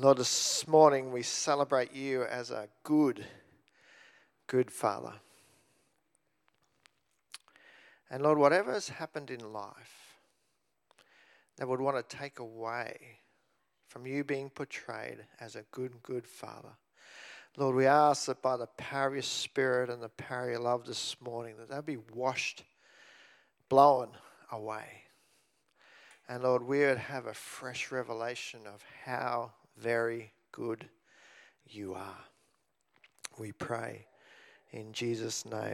Lord, this morning we celebrate you as a good Father. And Lord, whatever has happened in life that would want to take away from you being portrayed as a good Father, Lord, we ask that by the power of your Spirit and the power of your love this morning, that they'll be washed, blown away. And Lord, we would have a fresh revelation of how very good you are. We pray in Jesus' name.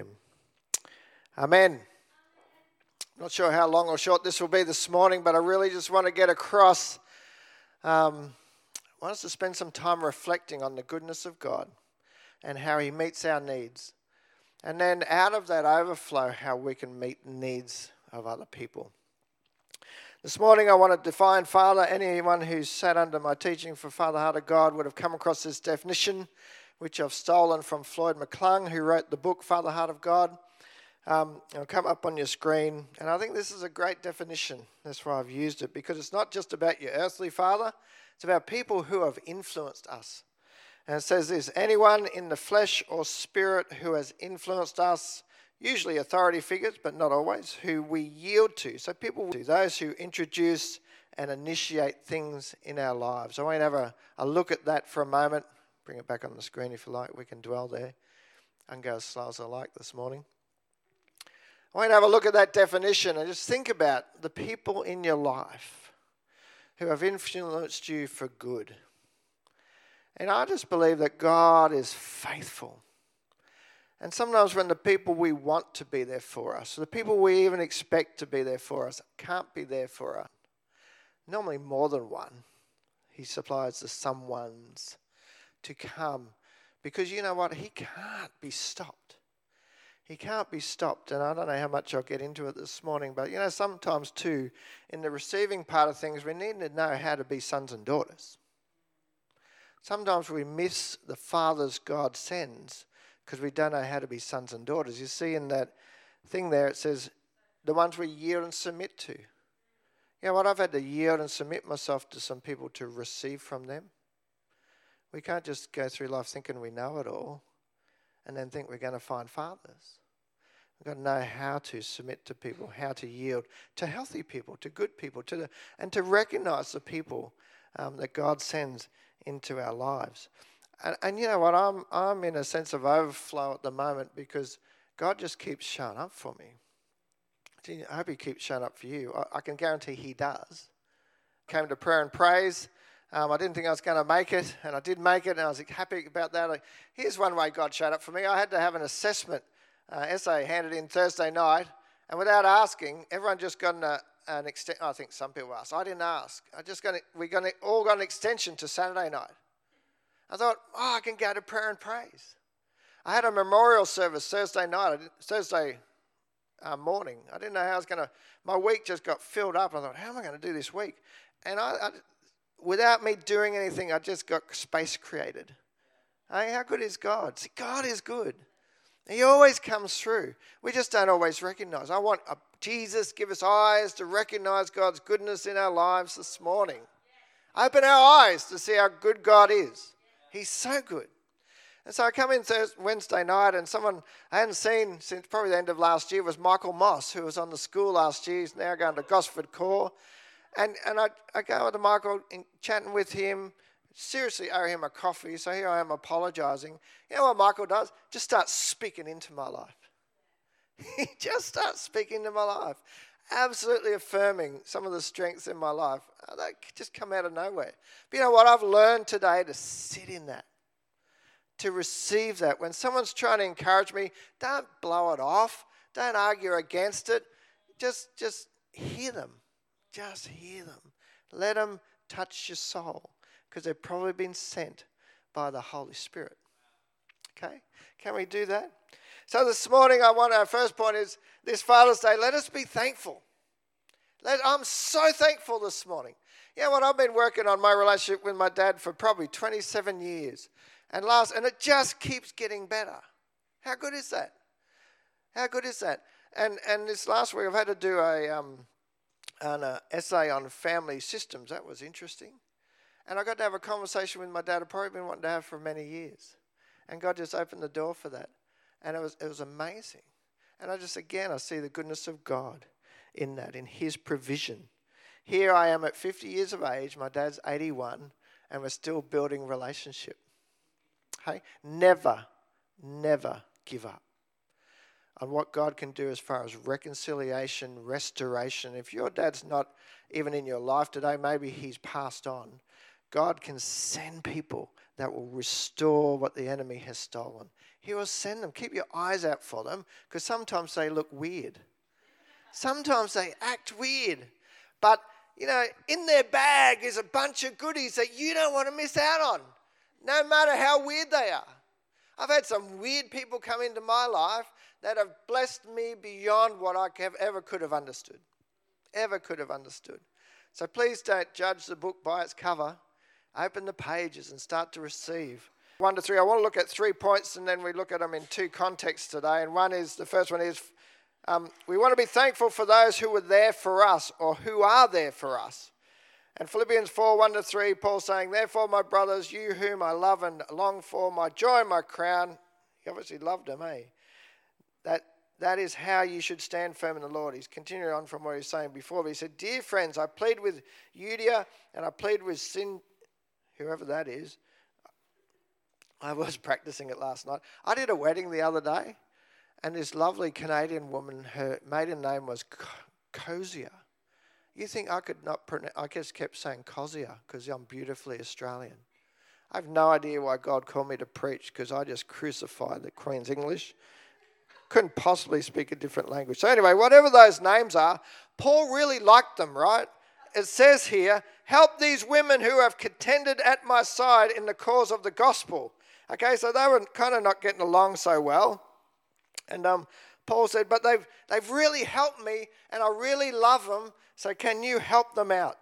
Amen. Not sure how long or short this will be this morning, but I really just want to get across. I want us to spend some time reflecting on the goodness of God and how he meets our needs. And then out of that overflow, how we can meet the needs of other people. This morning I want to define Father. Anyone who's sat under my teaching for Father Heart of God would have come across this definition, which I've stolen from Floyd McClung, who wrote the book Father Heart of God. It'll come up on your screen. And I think this is a great definition. That's why I've used it, because it's not just about your earthly father. It's about people who have influenced us. And it says this: anyone in the flesh or spirit who has influenced us, usually authority figures, but not always, who we yield to. So people, those who introduce and initiate things in our lives. I want to have a look at that for a moment. Bring it back on the screen if you like. We can dwell there. I can go as slow as I like this morning. I want to have a look at that definition and just think about the people in your life who have influenced you for good. And I just believe that God is faithful. And sometimes when the people we want to be there for us, the people we even expect to be there for us, can't be there for us, normally more than one, he supplies the someones to come. Because you know what? He can't be stopped. He can't be stopped. And I don't know how much I'll get into it this morning, but you know, sometimes too, in the receiving part of things, we need to know how to be sons and daughters. Sometimes we miss the fathers God sends because we don't know how to be sons and daughters. You see in that thing there, it says, the ones we yield and submit to. You know what? I've had to yield and submit myself to some people to receive from them. We can't just go through life thinking we know it all and then think we're going to find fathers. We've got to know how to submit to people, how to yield to healthy people, to good people, and to recognize the people that God sends into our lives. And you know what, I'm in a sense of overflow at the moment because God just keeps showing up for me. I hope he keeps showing up for you. I can guarantee he does. Came to prayer and praise. I didn't think I was going to make it, and I did make it, and I was happy about that. Here's one way God showed up for me. I had to have an assessment essay handed in Thursday night, and without asking, everyone just got an extension. I think some people asked. I didn't ask. We all got an extension to Saturday night. I thought, I can go to prayer and praise. I had a memorial service Thursday morning. I didn't know how I was going to, my week just got filled up. I thought, how am I going to do this week? And I without me doing anything, I just got space created. Hey, how good is God? See, God is good. He always comes through. We just don't always recognize. I want Jesus, give us eyes to recognize God's goodness in our lives this morning. Open our eyes to see how good God is. He's so good. And so I come in Wednesday night, and someone I hadn't seen since probably the end of last year was Michael Moss, who was on the school last year. He's now going to Gosford Core. And I go to Michael, and chatting with him, seriously owe him a coffee, so here I am apologising. You know what Michael does? Just starts speaking into my life. He just starts speaking into my life. Absolutely affirming some of the strengths in my life. They just come out of nowhere. But you know what? I've learned today to sit in that, to receive that. When someone's trying to encourage me, don't blow it off. Don't argue against it. Just hear them. Just hear them. Let them touch your soul because they've probably been sent by the Holy Spirit. Okay? Can we do that? So this morning, our first point is this Father's Day, let us be thankful. I'm so thankful this morning. You know what? I've been working on my relationship with my dad for probably 27 years. And it just keeps getting better. How good is that? How good is that? And this last week, I've had to do an essay on family systems. That was interesting. And I got to have a conversation with my dad I've probably been wanting to have for many years. And God just opened the door for that. And it was amazing. And I see the goodness of God in that, in his provision. Here I am at 50 years of age, my dad's 81, and we're still building relationship. Hey, never give up on what God can do as far as reconciliation, restoration. If your dad's not even in your life today, maybe he's passed on. God can send people that will restore what the enemy has stolen. He will send them. Keep your eyes out for them, because sometimes they look weird. Sometimes they act weird. But, in their bag is a bunch of goodies that you don't want to miss out on, no matter how weird they are. I've had some weird people come into my life that have blessed me beyond what I ever could have understood. So please don't judge the book by its cover. Open the pages and start to receive. 1 to 3, I want to look at 3 points, and then we look at them in 2 contexts today. And the first one is, we want to be thankful for those who were there for us, or who are there for us. And Philippians 4, 1 to 3, Paul saying, therefore, my brothers, you whom I love and long for, my joy and my crown. He obviously loved him, That is how you should stand firm in the Lord. He's continuing on from what he was saying before. But he said, dear friends, I plead with Euodia and I plead with Sin, whoever that is. I was practicing it last night. I did a wedding the other day, and this lovely Canadian woman, her maiden name was Kozia. You think I could not pronounce? I just kept saying Kozia because I'm beautifully Australian. I have no idea why God called me to preach, because I just crucified the Queen's English. Couldn't possibly speak a different language. So anyway, whatever those names are, Paul really liked them, right? It says here, help these women who have contended at my side in the cause of the gospel. Okay, so they were kind of not getting along so well. And Paul said, but they've really helped me, and I really love them, so can you help them out?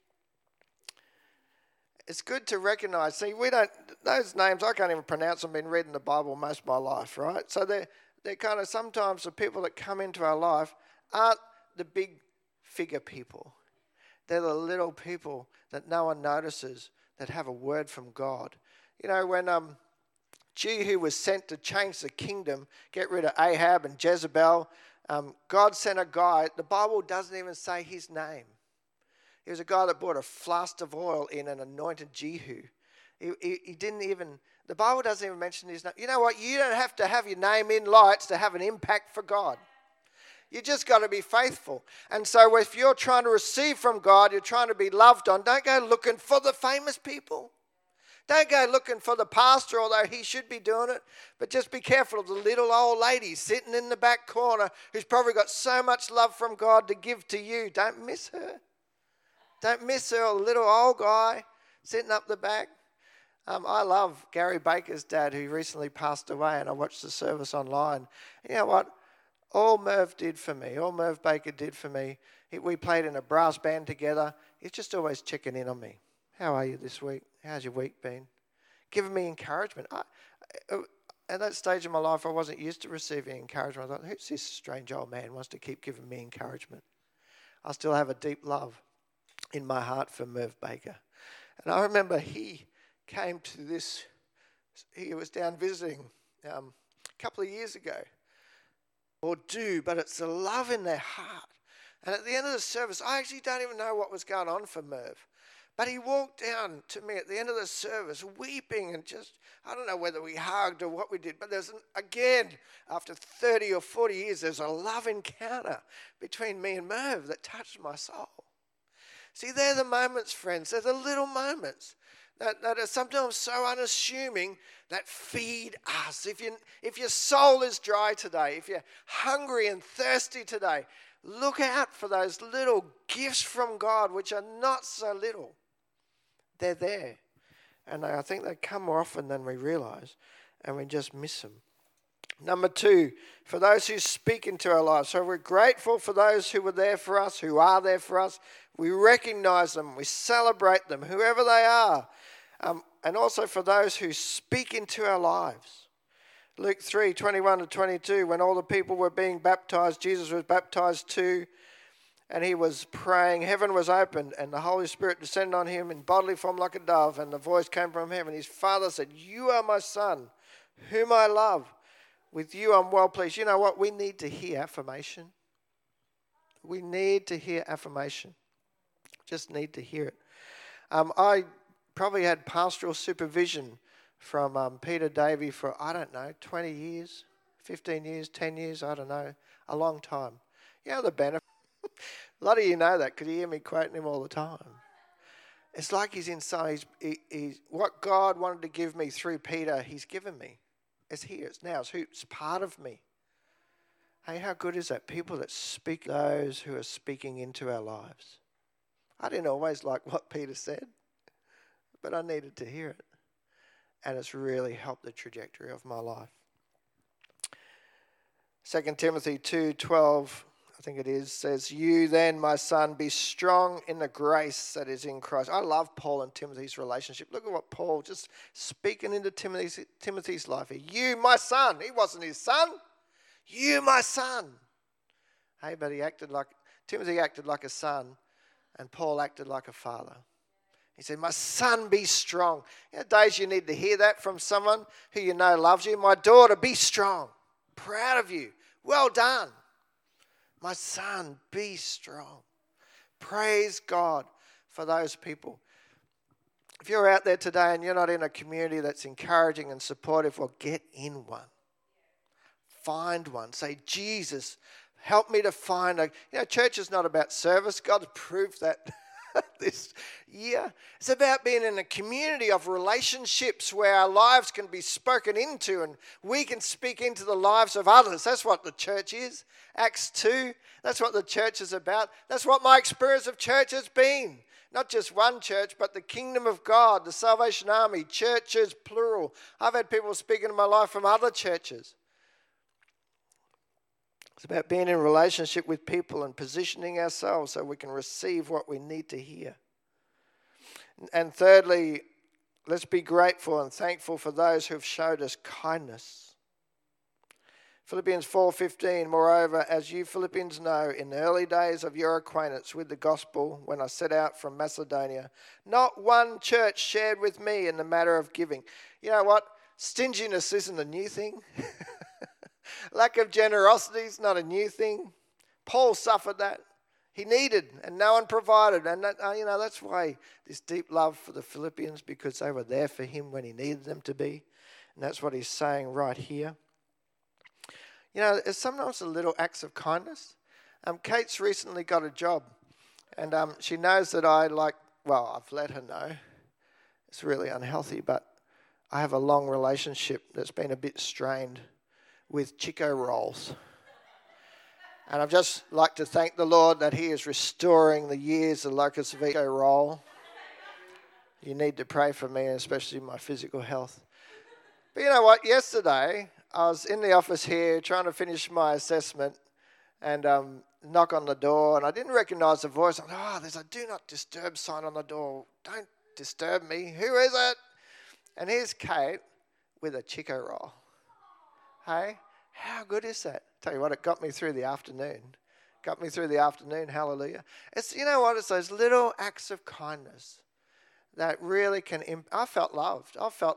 It's good to recognize. See, those names, I can't even pronounce them. I've been reading the Bible most of my life, right? So they're kind of, sometimes the people that come into our life aren't the big figure people. They're the little people that no one notices, that have a word from God. When Jehu was sent to change the kingdom, get rid of Ahab and Jezebel, God sent a guy. The Bible doesn't even say his name. He was a guy that brought a flask of oil in and anointed Jehu. He didn't even, the Bible doesn't even mention his name. You know what? You don't have to have your name in lights to have an impact for God. You just got to be faithful. And so if you're trying to receive from God, you're trying to be loved on, don't go looking for the famous people. Don't go looking for the pastor, although he should be doing it. But just be careful of the little old lady sitting in the back corner who's probably got so much love from God to give to you. Don't miss her. Don't miss her, or the little old guy sitting up the back. I love Gary Baker's dad, who recently passed away, and I watched the service online. And you know what? All Merv did for me, all Merv Baker did for me, we played in a brass band together. He's just always checking in on me. How are you this week? How's your week been? Giving me encouragement. At that stage of my life, I wasn't used to receiving encouragement. I thought, who's this strange old man who wants to keep giving me encouragement? I still have a deep love in my heart for Merv Baker. And I remember he came to this, he was down visiting a couple of years ago. But it's the love in their heart. And at the end of the service, I actually don't even know what was going on for Merv. But he walked down to me at the end of the service weeping, and just, I don't know whether we hugged or what we did, but again, after 30 or 40 years, there's a love encounter between me and Merv that touched my soul. See, they're the moments, friends. They're the little moments that are sometimes so unassuming that feed us. If your soul is dry today, if you're hungry and thirsty today, look out for those little gifts from God, which are not so little. They're there. And I think they come more often than we realize, and we just miss them. Number 2, for those who speak into our lives. So we're grateful for those who were there for us, who are there for us. We recognize them. We celebrate them, whoever they are. And also for those who speak into our lives. Luke 3, 21 to 22, when all the people were being baptized, Jesus was baptized too. and he was praying, heaven was opened, and the Holy Spirit descended on him in bodily form like a dove, and the voice came from heaven. His father said, "You are my son, whom I love. With you I'm well pleased." You know what? We need to hear affirmation. We need to hear affirmation. Just need to hear it. I probably had pastoral supervision from Peter Davey for, 20 years, 15 years, 10 years, I don't know, a long time. You know the benefit? A lot of you know that because you hear me quoting him all the time. It's like he's inside. He's what God wanted to give me through Peter, he's given me. It's here, it's now, it's part of me. Hey, how good is that? People that speak, those who are speaking into our lives. I didn't always like what Peter said, but I needed to hear it. And it's really helped the trajectory of my life. 2 Timothy 2:12, I think it is, says, "You then, my son, be strong in the grace that is in Christ." I love Paul and Timothy's relationship. Look at what Paul, just speaking into Timothy's life. "You, my son." He wasn't his son. "You, my son." Hey, but Timothy acted like a son, and Paul acted like a father. He said, "My son, be strong." You know, days you need to hear that from someone who you know loves you. "My daughter, be strong. Proud of you. Well done. My son, be strong." Praise God for those people. If you're out there today and you're not in a community that's encouraging and supportive, well, get in one. Find one. Say, "Jesus, help me to find church is not about service. God's proved that this year. It's about being in a community of relationships where our lives can be spoken into and we can speak into the lives of others. That's what the church is. Acts 2, that's what the church is about. That's what my experience of church has been. Not just one church, but the kingdom of God, the Salvation Army, churches, plural. I've had people speak into my life from other churches. It's about being in relationship with people and positioning ourselves so we can receive what we need to hear. And thirdly, let's be grateful and thankful for those who have showed us kindness. Philippians 4:15, "Moreover, as you Philippians know, in the early days of your acquaintance with the gospel, when I set out from Macedonia, not one church shared with me in the matter of giving." You know what? Stinginess isn't a new thing. Lack of generosity is not a new thing. Paul suffered that. He needed and no one provided. And that's why this deep love for the Philippians, because they were there for him when he needed them to be. And that's what he's saying right here. You know, it's sometimes the little acts of kindness. Kate's recently got a job. And she knows that I've let her know. It's really unhealthy, but I have a long relationship that's been a bit strained with Chico rolls. And I'd just like to thank the Lord that he is restoring the years of Locust Vico roll. You need to pray for me, especially my physical health. But you know what? Yesterday, I was in the office here trying to finish my assessment and knock on the door, and I didn't recognize the voice. I'm like, there's a do not disturb sign on the door. Don't disturb me. Who is it? And here's Kate with a Chico roll. Hey, how good is that? Tell you what, it got me through the afternoon. Hallelujah. It's, you know what, it's those little acts of kindness that really can, I felt loved. I feel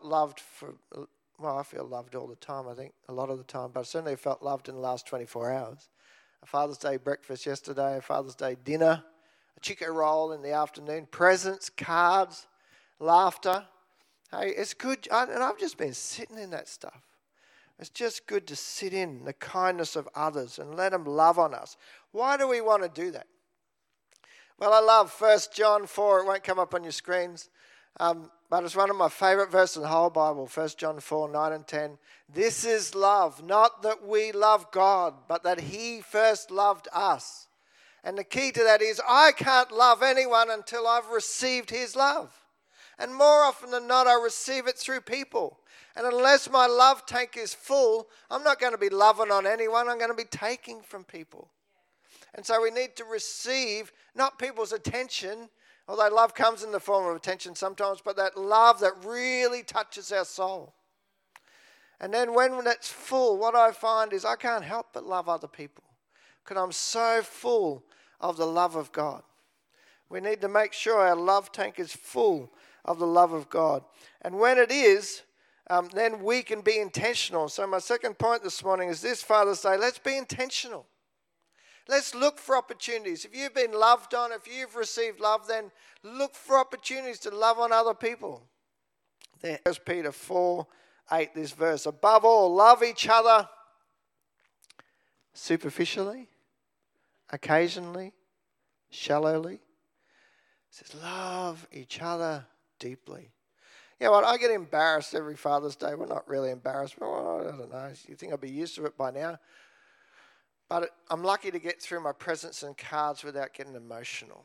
loved all the time, I think, a lot of the time, but I certainly felt loved in the last 24 hours. A Father's Day breakfast yesterday, a Father's Day dinner, a Chico roll in the afternoon, presents, cards, laughter. Hey, it's good, and I've just been sitting in that stuff. It's just good to sit in the kindness of others and let them love on us. Why do we want to do that? Well, I love 1 John 4. It won't come up on your screens, but it's one of my favourite verses in the whole Bible, 1 John 4, 9 and 10. "This is love, not that we love God, but that he first loved us." And the key to that is I can't love anyone until I've received his love. And more often than not, I receive it through people. And unless my love tank is full, I'm not going to be loving on anyone. I'm going to be taking from people. And so we need to receive not people's attention, although love comes in the form of attention sometimes, but that love that really touches our soul. And then when that's full, what I find is I can't help but love other people because I'm so full of the love of God. We need to make sure our love tank is full of the love of God. And when it is, then we can be intentional. So my second point this morning is this Father's Day, let's be intentional. Let's look for opportunities. If you've been loved on, if you've received love, then look for opportunities to love on other people. There, 1 Peter 4:8, this verse. Above all, love each other superficially, occasionally, shallowly. It says love each other deeply. You know what? I get embarrassed every Father's Day. Well, not really embarrassed, but I don't know. You think I'd be used to it by now? But I'm lucky to get through my presents and cards without getting emotional.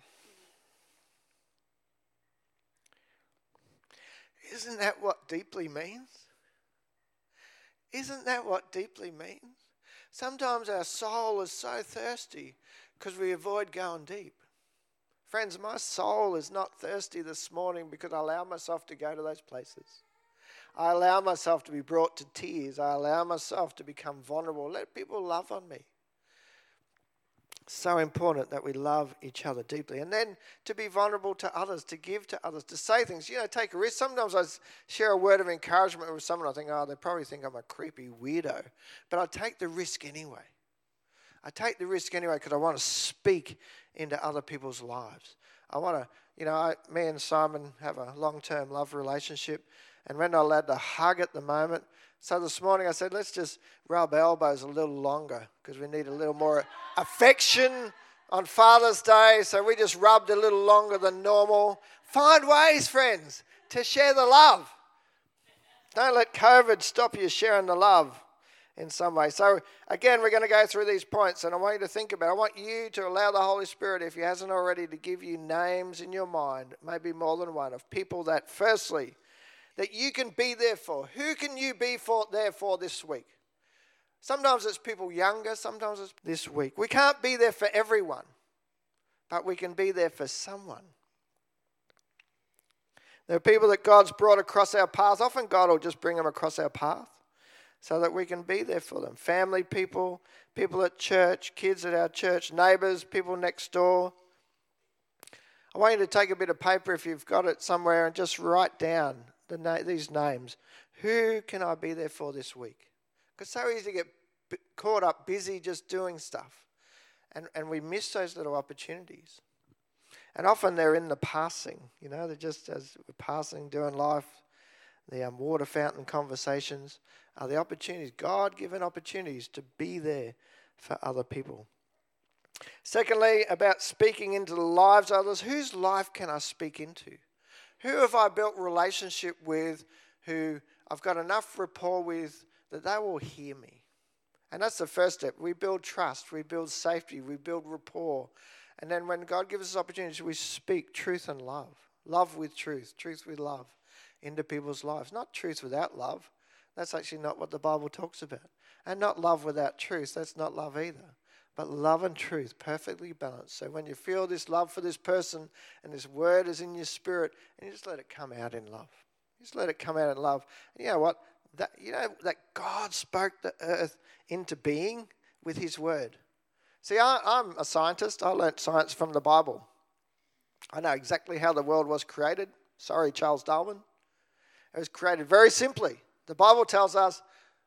Isn't that what deeply means? Isn't that what deeply means? Sometimes our soul is so thirsty because we avoid going deep. Friends, my soul is not thirsty this morning because I allow myself to go to those places. I allow myself to be brought to tears. I allow myself to become vulnerable. Let people love on me. So important that we love each other deeply. And then to be vulnerable to others, to give to others, to say things. You know, take a risk. Sometimes I share a word of encouragement with someone. I think, oh, they probably think I'm a creepy weirdo. But I take the risk anyway. I take the risk anyway because I want to speak into other people's lives. I want to, you know, me and Simon have a long-term love relationship. And we're not allowed to hug at the moment. So this morning I said, let's just rub elbows a little longer because we need a little more affection on Father's Day. So we just rubbed a little longer than normal. Find ways, friends, to share the love. Don't let COVID stop you sharing the love in some way. So again, we're going to go through these points and I want you to think about it. I want you to allow the Holy Spirit, if he hasn't already, to give you names in your mind, maybe more than one, of people that firstly, that you can be there for. Who can you be there for this week? Sometimes it's people younger, sometimes it's this week. We can't be there for everyone, but we can be there for someone. There are people that God's brought across our path. Often God will just bring them across our path so that we can be there for them. Family people, people at church, kids at our church, neighbours, people next door. I want you to take a bit of paper if you've got it somewhere and just write down these names. Who can I be there for this week? Because it's so easy to get caught up busy just doing stuff. And we miss those little opportunities. And often they're in the passing. You know, they're just as we're passing, doing life. The water fountain conversations are the opportunities, God-given opportunities to be there for other people. Secondly, about speaking into the lives of others. Whose life can I speak into? Who have I built relationship with who I've got enough rapport with that they will hear me? And that's the first step. We build trust, we build safety, we build rapport. And then when God gives us opportunities, we speak truth and love. Love with truth, truth with love into people's lives. Not truth without love. That's actually not what the Bible talks about. And not love without truth. That's not love either. But love and truth, perfectly balanced. So when you feel this love for this person and this word is in your spirit, and you just let it come out in love. Just let it come out in love. And you know what? That God spoke the earth into being with his word. See, I'm a scientist. I learnt science from the Bible. I know exactly how the world was created. Sorry, Charles Darwin. It was created very simply. The Bible tells us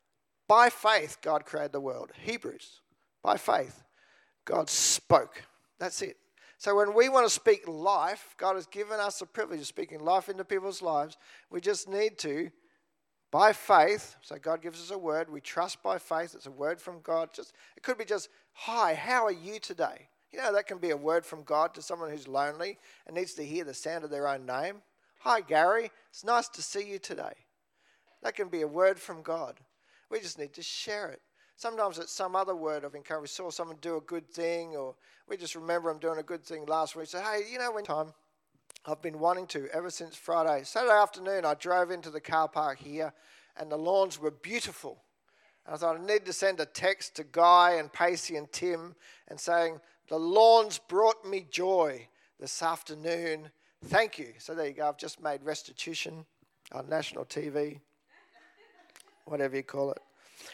by faith God created the world. Hebrews. By faith, God spoke. That's it. So when we want to speak life, God has given us the privilege of speaking life into people's lives. We just need to, by faith, so God gives us a word. We trust by faith. It's a word from God. It could be just, hi, how are you today? You know, that can be a word from God to someone who's lonely and needs to hear the sound of their own name. Hi, Gary. It's nice to see you today. That can be a word from God. We just need to share it. Sometimes it's some other word of encouragement. We saw someone do a good thing, or we just remember them doing a good thing last week. So, hey, you know, when time I've been wanting to ever since Friday. Saturday afternoon, I drove into the car park here, and the lawns were beautiful. And I thought I need to send a text to Guy and Pacey and Tim and saying, the lawns brought me joy this afternoon. Thank you. So there you go. I've just made restitution on national TV, whatever you call it.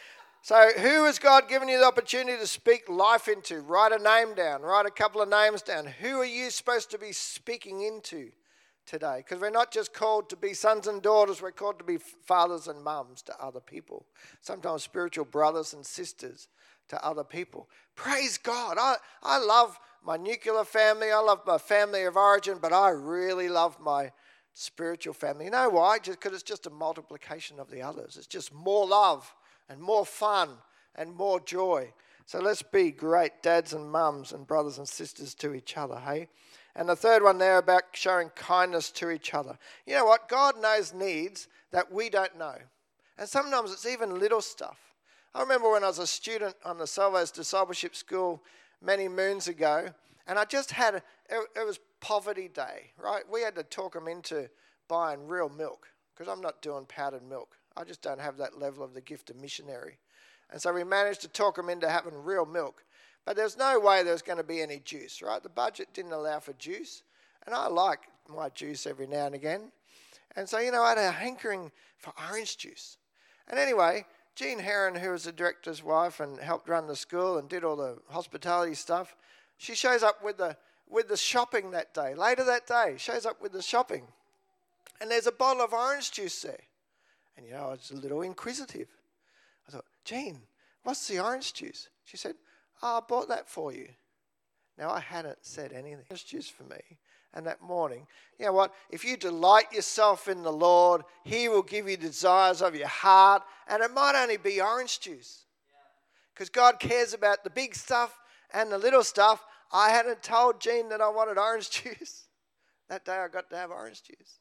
So who has God given you the opportunity to speak life into? Write a name down. Write a couple of names down. Who are you supposed to be speaking into today? Because we're not just called to be sons and daughters. We're called to be fathers and mums to other people. Sometimes spiritual brothers and sisters to other people. Praise God. I love my nuclear family. I love my family of origin. But I really love my spiritual family. You know why? Just because it's just a multiplication of the others. It's just more love and more fun and more joy. So let's be great dads and mums and brothers and sisters to each other, hey? And the third one there about showing kindness to each other. You know what? God knows needs that we don't know. And sometimes it's even little stuff. I remember when I was a student on the Salvo's Discipleship School many moons ago, and I just had, it was poverty day, right? We had to talk them into buying real milk because I'm not doing powdered milk. I just don't have that level of the gift of missionary. And so we managed to talk them into having real milk. But there's no way there's going to be any juice, right? The budget didn't allow for juice. And I like my juice every now and again. And so, I had a hankering for orange juice. And anyway, Jean Heron, who was the director's wife and helped run the school and did all the hospitality stuff, she shows up with the shopping that day. Later that day, shows up with the shopping. And there's a bottle of orange juice there. And, I was a little inquisitive. I thought, Jean, what's the orange juice? She said, I bought that for you. Now, I hadn't said anything. Orange juice for me. And that morning, you know what? If you delight yourself in the Lord, He will give you desires of your heart. And it might only be orange juice. Because God cares about the big stuff and the little stuff. I hadn't told Jean that I wanted orange juice. That day I got to have orange juice.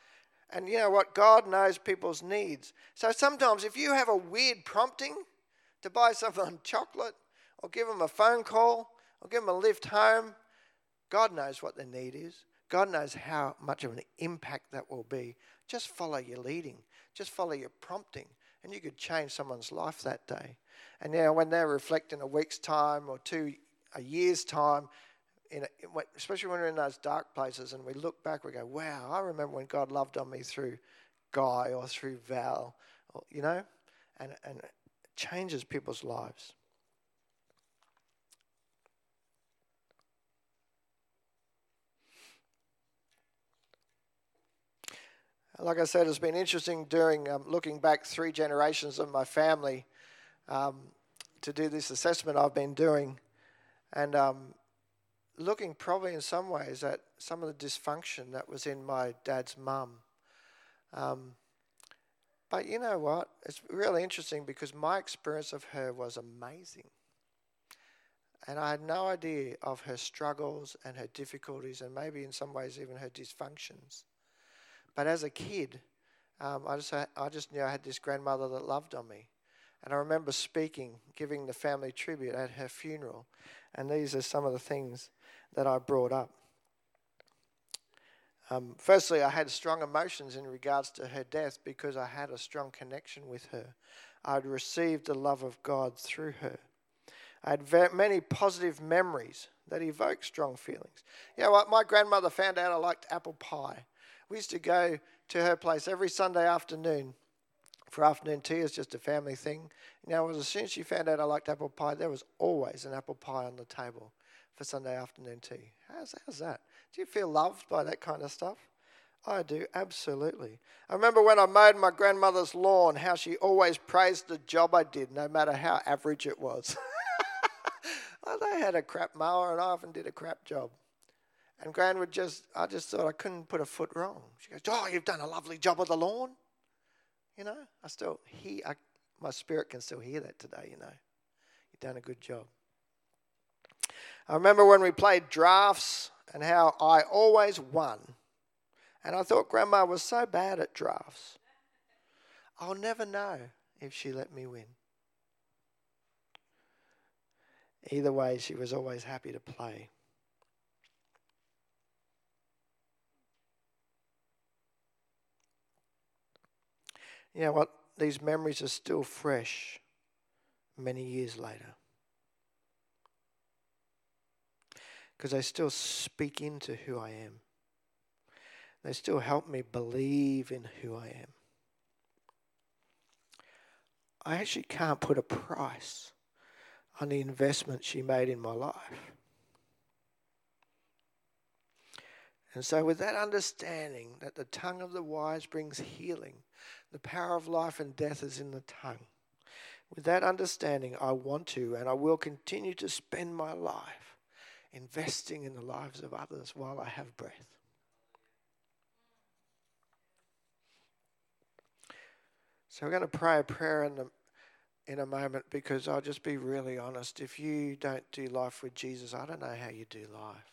And you know what? God knows people's needs. So sometimes if you have a weird prompting to buy someone chocolate or give them a phone call or give them a lift home, God knows what their need is. God knows how much of an impact that will be. Just follow your leading. Just follow your prompting. And you could change someone's life that day. And when they reflect in a week's time or a year's time, especially when we're in those dark places and we look back, we go, wow, I remember when God loved on me through Guy or through Val, and it changes people's lives. Like I said, it's been interesting during looking back 3 generations of my family to do this assessment I've been doing, and looking probably in some ways at some of the dysfunction that was in my dad's mum. But you know what? It's really interesting because my experience of her was amazing. And I had no idea of her struggles and her difficulties and maybe in some ways even her dysfunctions. But as a kid, I just knew I had this grandmother that loved on me. And I remember giving the family tribute at her funeral. And these are some of the things that I brought up. Firstly, I had strong emotions in regards to her death because I had a strong connection with her. I'd received the love of God through her. I had many positive memories that evoked strong feelings. You know what? My grandmother found out I liked apple pie. We used to go to her place every Sunday afternoon for afternoon tea. It's just a family thing. As soon as she found out I liked apple pie, there was always an apple pie on the table for Sunday afternoon tea. How's that? Do you feel loved by that kind of stuff? I do, absolutely. I remember when I mowed my grandmother's lawn, how she always praised the job I did, no matter how average it was. Well, they had a crap mower, and I often did a crap job. And Gran I just thought I couldn't put a foot wrong. She goes, oh, you've done a lovely job of the lawn. I still hear, my spirit can still hear that today, You've done a good job. I remember when we played drafts and how I always won. And I thought Grandma was so bad at drafts. I'll never know if she let me win. Either way, she was always happy to play. You know what? These memories are still fresh many years later. Because they still speak into who I am. They still help me believe in who I am. I actually can't put a price on the investment she made in my life. And so with that understanding that the tongue of the wise brings healing, the power of life and death is in the tongue. With that understanding, I want to and I will continue to spend my life investing in the lives of others while I have breath. So we're going to pray a prayer in a moment, because I'll just be really honest. If you don't do life with Jesus, I don't know how you do life.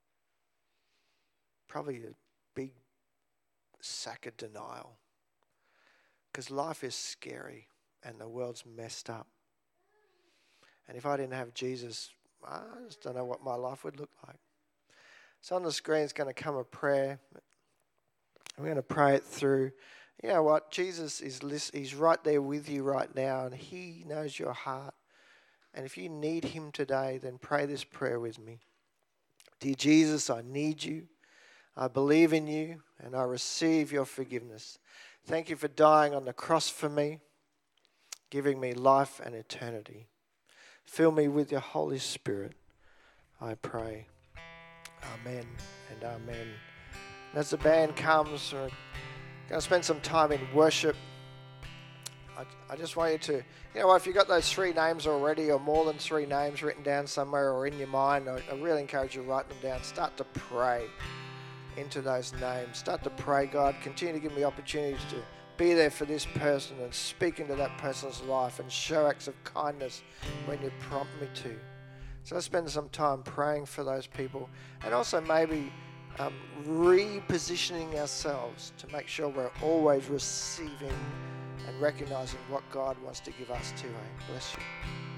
Probably a big sack of denial. Because life is scary and the world's messed up. And if I didn't have Jesus, I just don't know what my life would look like. So on the screen is going to come a prayer. I'm going to pray it through. You know what? Jesus he's right there with you right now, and he knows your heart. And if you need him today, then pray this prayer with me. Dear Jesus, I need you. I believe in you, and I receive your forgiveness. Thank you for dying on the cross for me, giving me life and eternity. Fill me with your Holy Spirit, I pray. Amen and amen. As the band comes, we're going to spend some time in worship. I just want you to, you know what, if you've got those 3 names already or more than 3 names written down somewhere or in your mind, I really encourage you to write them down. Start to pray into those names. Start to pray, God, continue to give me opportunities to be there for this person and speak into that person's life and show acts of kindness when you prompt me to. So let's spend some time praying for those people, and also maybe repositioning ourselves to make sure we're always receiving and recognizing what God wants to give us too. Bless you.